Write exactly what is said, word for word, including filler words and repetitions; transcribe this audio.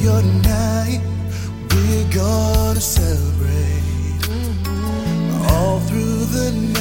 your night. We're gonna celebrate all through the night.